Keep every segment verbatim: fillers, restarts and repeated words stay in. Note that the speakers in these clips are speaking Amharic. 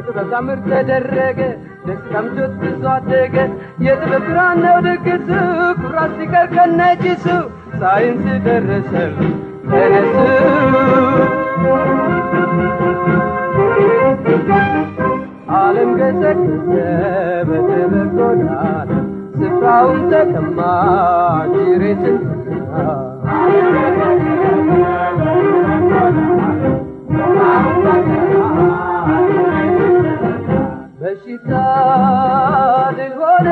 በተበታምር ተደረገ ደስታም ጆት አደገ የጥበብራን ነው ድግሱ ኩራት ሲቀር ከነጭሱ ሳይንስ ደረሰ ተነሱ ዓለም ገሰገሰ በጥበብ ጎዳና ስፍራውን ተቀማ ጅሬትን በሽታ ድል ሆነ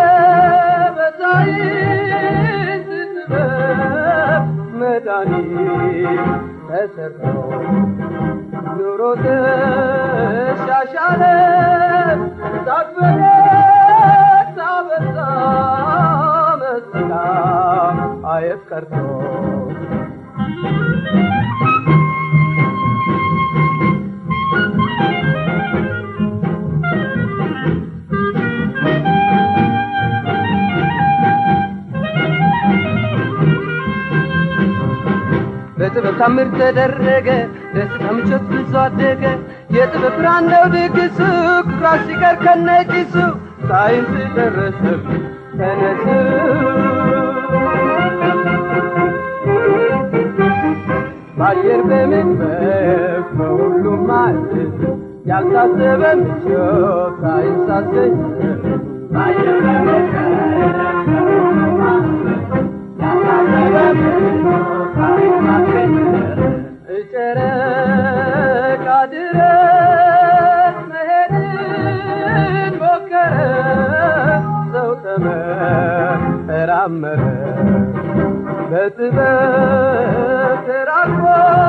በሳይንስ ጥበብ መድኃኒት ተሰርቶ ኑሮ ተሻሻለ ታበረ ታበዛ መስላ አይፍቀርቶ በተበታምር ተደረገ ደስታም ቾት አደገ የጥበብራን ነው ድግሱ ኩራት ሲቀር ከነጭሱ ሳይንስ ደረሰ ተነሱ ባየር በመክበብ በሁሉም ማለት ያልታሰበ ምቾት ሳይንስ አስገኘ ባየር በመክበብ በሁሉም ማለት ያልታሰበ ምቾት ሳይንስ አስገኘ ጨረቃ ድረስ መሄድን ሞከረ ሰው ተመራመረ በጥበብ ተራቆ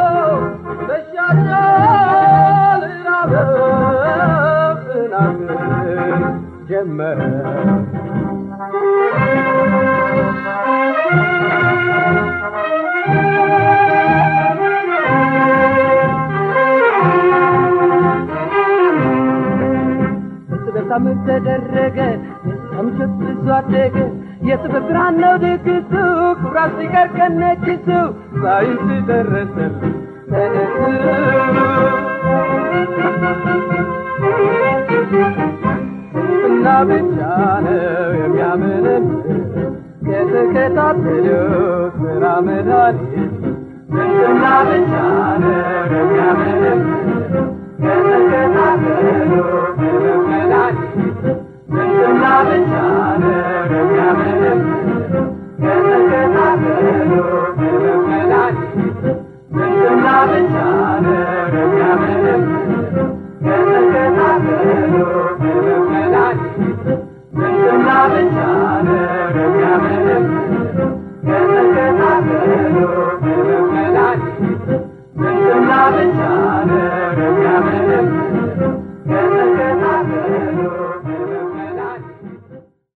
በሻሻል ራበው ጥናትን ጀመረ በተበታምር ተደረገ ደስታም ጆት አደገ የጥበብራን ነው ድግሱ ኩራት ሲቀር ከነጭሱ ሳይንስ ደረሰ ተነሱ እና ብቻ ነው የሚያምንን ከተከታተለው ስራ መድኃኒት እና ብቻ ነው የሚያምንን ከተከታተለው